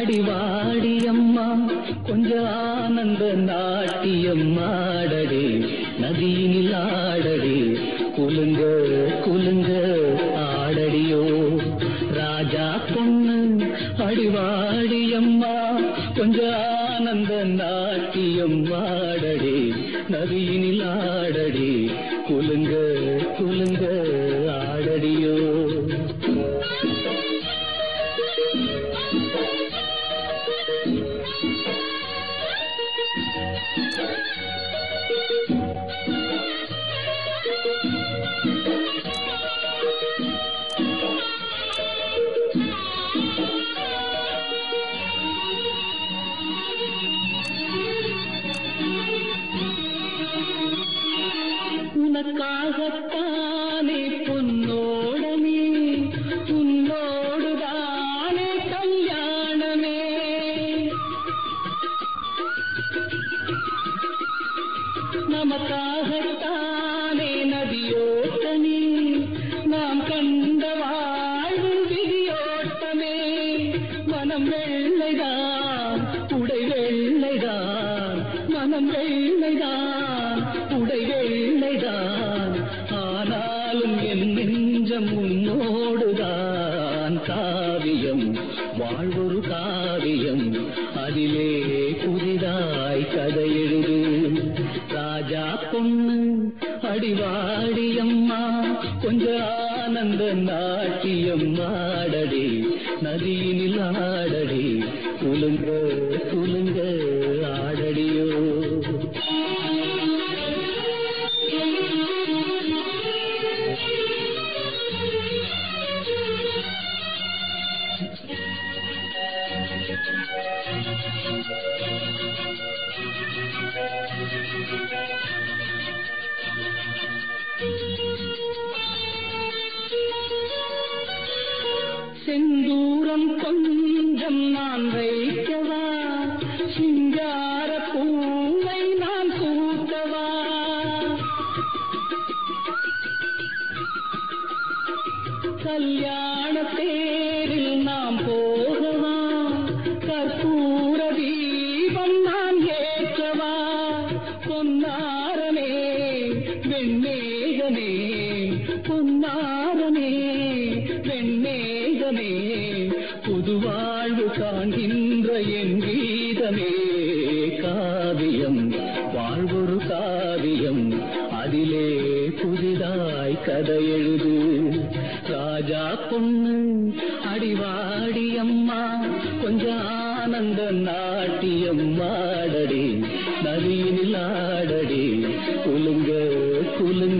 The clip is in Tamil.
அடிவாடியம்மா கொஞ்ச ஆனந்த நாட்டியம் ஆடடி நதியினில் ஆடடி குலுங்க குலுங்க ஆடடியோ ராஜா பொண்ணு அடிவாடியம்மா கொஞ்ச ஆனந்த நாட்டியம் ஆடடி நதியினில் ஆடடி குலுங்க குலுங்க ஆடடியோ உனக்காகத்தானே பொன்னோடனே உன்னோடுதானே கல்யாணமே நமக்காகத்தானே நதியோட்டமே நாம் கண்ட வாழ்வு விதியோட்டமே மனம் வெள்ளைதான் உடை வெள்ளைதான் மனம் வெள்ளைதான் உடை வெள்ளைதான் ஆனாலும் என் நெஞ்சம் உன்னோடுதான் காவியம் வாழ்வொரு காவியம் அதிலே புதிதாய் கதை எழுது ராஜா பொண்ணு அடிவாடியம்மா கொஞ்ச ஆனந்த நாட்டியம் ஆடடி நதியினில் ஆடடி குலுங்க குலுங்க ஆடடியோ செந்தூரம் கொஞ்சம் நான் வைக்கவா சிங்கார பூவை நான் கூட்டவா கல்யாண தேரில் நாம் போகவா கற்பூர தீபம் நான் ஏற்றவா பொன்னாரமே வெண்மேகமே பொன்னாரமே வெண்மேகமே புதுவாழ்வு காண்கின்ற என் கீதமே காவியம் வாழ்வொரு காவியம் அதிலே புதிதாய் கதை எழுது ராஜா பொண்ணு அடிவாடியம்மா கொஞ்ச ஆனந்த நாட்டியம் ஆடடி நதியினில் ஆடடி குலுங்க குலுங்க